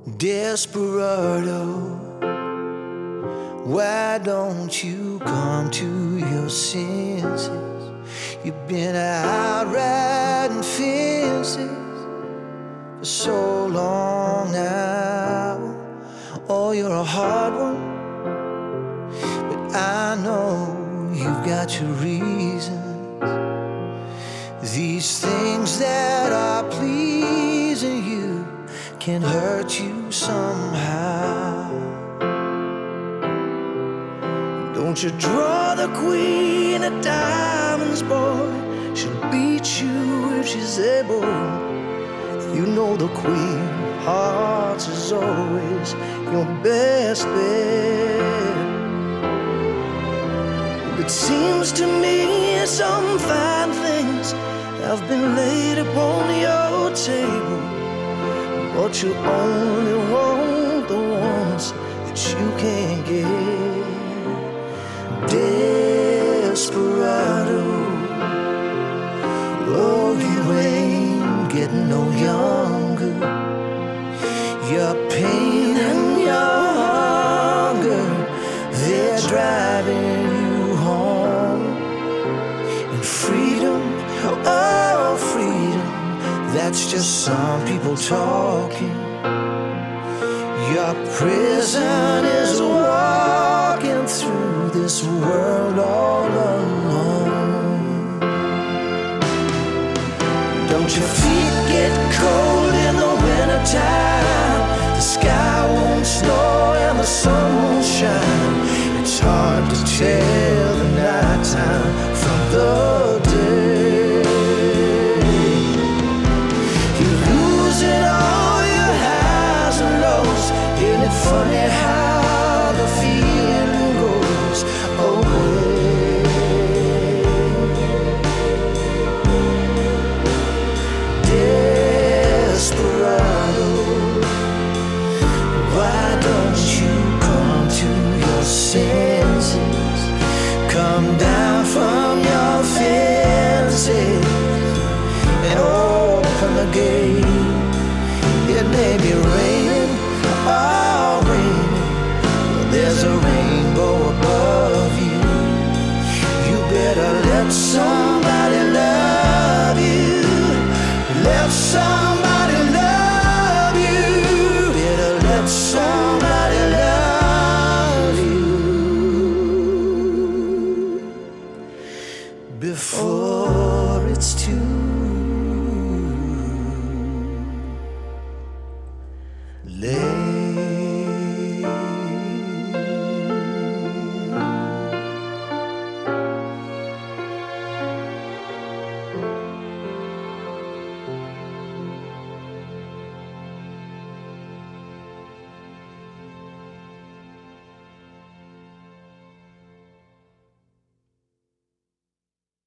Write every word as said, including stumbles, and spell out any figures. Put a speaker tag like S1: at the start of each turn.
S1: Desperado, why don't you come to your senses? You've been out riding fences for so long now. Oh, you're a hard one, but I know you've got your reasons. These things that are pleasing you can hurt you somehow. Don't you draw the queen of diamonds, boy. She'll beat you if she's able. You know the queen of hearts is always your best bet. It seems to me some fine things have been laid upon your table, but you only want the ones that you can't get. Desperado, oh, you ain't getting no younger. Your pain and your hunger, they're driving you home. And freedom, oh, freedom, that's just some people talking. Your prison is walking through this world all alone. Don't your feet get cold in the wintertime? The sky won't snow and the sun won't shine. It's hard to tell the nighttime from the day. You're losing all your highs and lows. Isn't it funny how the feeling goes away? Desperado, why don't you come to your senses? Come down from your fences and open the gate. It may be raining, oh, raining, but there's a rainbow above you. You better let somebody love you. Let somebody love you. Better let somebody love you before